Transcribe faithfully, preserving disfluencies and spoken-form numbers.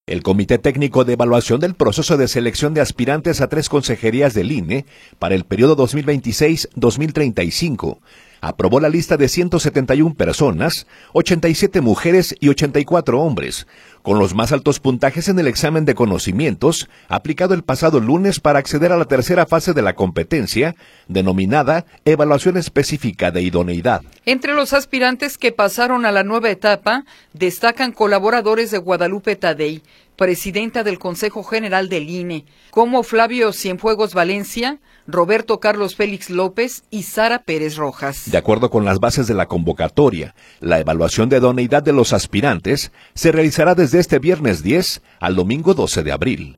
El Comité Técnico de Evaluación del Proceso de Selección de Aspirantes a tres consejerías del I N E para el periodo dos mil veintiséis a dos mil treinta y cinco aprobó la lista de ciento setenta y una personas, ochenta y siete mujeres y ochenta y cuatro hombres, con los más altos puntajes en el examen de conocimientos aplicado el pasado lunes para acceder a la tercera fase de la competencia, denominada Evaluación Específica de Idoneidad. Entre los aspirantes que pasaron a la nueva etapa, destacan colaboradores de Guadalupe Tadei, presidenta del Consejo General del I N E, como Flavio Cienfuegos Valencia, Roberto Carlos Félix López y Sara Pérez Rojas. De acuerdo con las bases de la convocatoria, la evaluación de idoneidad de los aspirantes se realizará desde este viernes diez al domingo doce de abril.